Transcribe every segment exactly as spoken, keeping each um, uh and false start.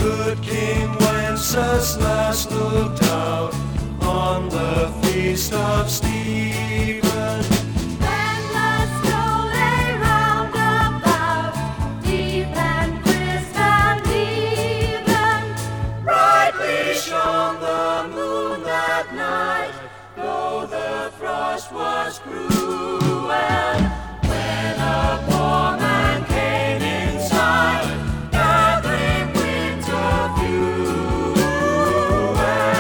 Good King Wenceslas last looked out on the feast of Stephen. Then the snow lay round about, deep and crisp and even. Brightly shone the moon that night, though the frost was cruel. When a poor man came inside, gathering winter fuel.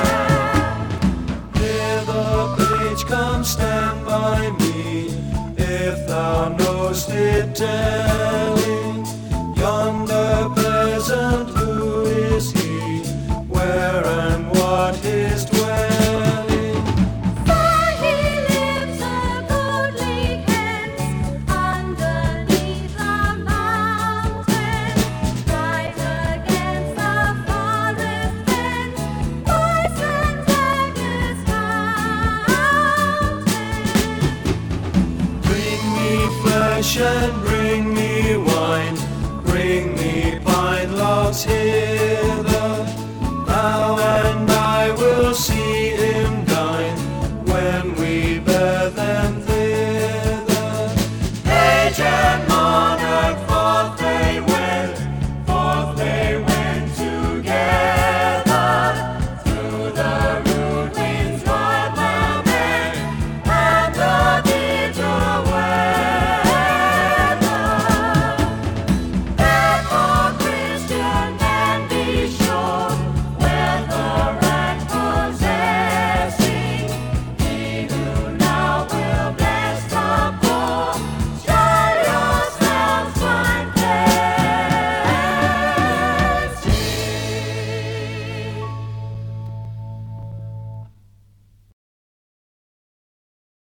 Here the page, come stand by me, if thou know'st it telling. Yonder peasant, who is he? Where and what his dwelling? For he lives a goodly Kent, underneath the mountain, right against the forest fence, boys and daggers mountain. Bring me flesh and bring me wine, bring me pine logs here.